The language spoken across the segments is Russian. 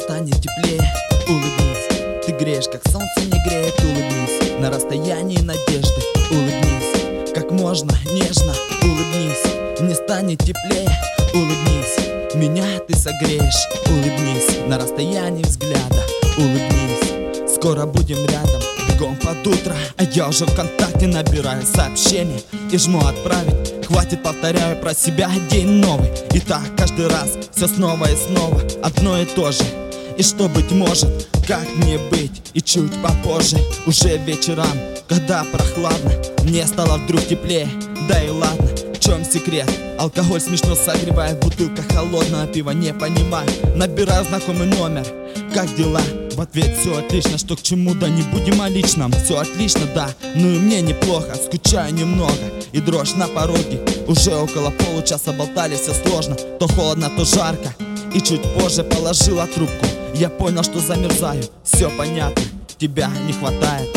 станет теплее, улыбнись. Ты греешь, как солнце не греет, улыбнись. На расстоянии надежды, улыбнись. Как можно нежно, улыбнись. Не станет теплее, улыбнись. Меня ты согреешь, улыбнись. На расстоянии взгляда, улыбнись. Скоро будем рядом, бегом под утро. А я уже ВКонтакте набираю сообщение и жму отправить. Хватит, повторяю про себя день новый. И так каждый раз, все снова и снова одно и то же. И что быть может, как мне быть? И чуть попозже, уже вечерам, когда прохладно, мне стало вдруг теплее. Да и ладно, в чем секрет? Алкоголь смешно согревает, бутылка холодного пива, не понимаю. Набираю знакомый номер, как дела? В ответ: все отлично, что к чему, да не будем о личном. Все отлично, да, ну и мне неплохо, скучаю немного. И дрожь на пороге, уже около получаса болтали, все сложно. То холодно, то жарко. И чуть позже положила трубку. Я понял, что замерзаю, все понятно, тебя не хватает.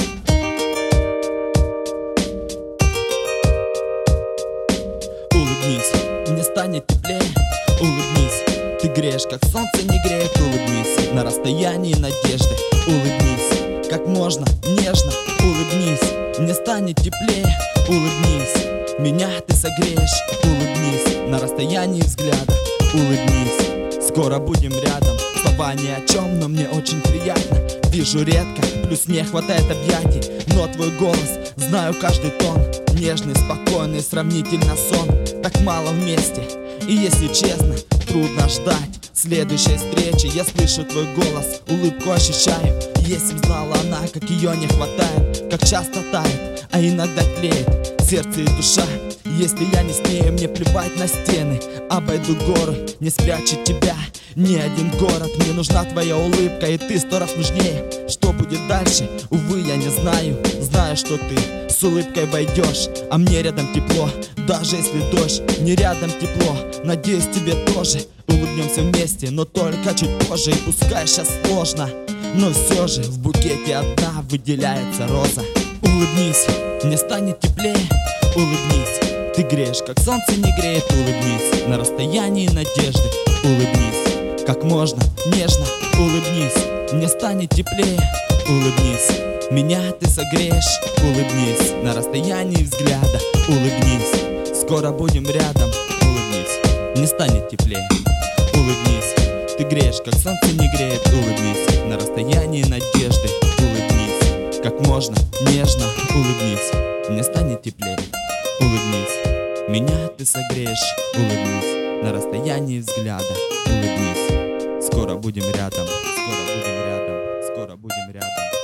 Улыбнись, мне станет теплее, улыбнись. Ты греешь, как солнце не греет, улыбнись. На расстоянии надежды, улыбнись. Как можно нежно, улыбнись. Мне станет теплее, улыбнись. Меня ты согреешь, улыбнись. На расстоянии взгляда, улыбнись. Скоро будем рядом, слова ни о чем, но мне очень приятно. Вижу редко, плюс не хватает объятий. Но твой голос, знаю каждый тон. Нежный, спокойный, сравнительно сон. Так мало вместе, и если честно, трудно ждать следующей встречи. Я слышу твой голос, улыбку ощущаю. Если б знала она, как ее не хватает, как часто тает, а иногда тлеет сердце и душа. Если я не смею, мне плевать на стены. Обойду горы, не спрячет тебя ни один город. Мне нужна твоя улыбка, и ты 100 раз нужнее. Что будет дальше? Увы, я не знаю. Знаю, что ты с улыбкой войдешь, а мне рядом тепло. Даже если дождь, не рядом тепло. Надеюсь, тебе тоже. Улыбнемся вместе, но только чуть позже. И пускай сейчас сложно, но все же в букете одна выделяется роза. Улыбнись, мне станет теплее, улыбнись. Ты греешь, как солнце не греет, улыбнись. На расстоянии надежды, улыбнись. Как можно нежно, улыбнись. Мне станет теплее, улыбнись. Меня ты согреешь, улыбнись. На расстоянии взгляда, улыбнись. Скоро будем рядом, улыбнись. Мне станет теплее, улыбнись. Ты греешь, как солнце не греет, улыбнись. На расстоянии надежды, улыбнись. Как можно нежно, улыбнись. Мне станет теплее, улыбнись. Меня ты согреешь, улыбнись. На расстоянии взгляда, улыбнись. Скоро будем рядом, скоро будем рядом, скоро будем рядом.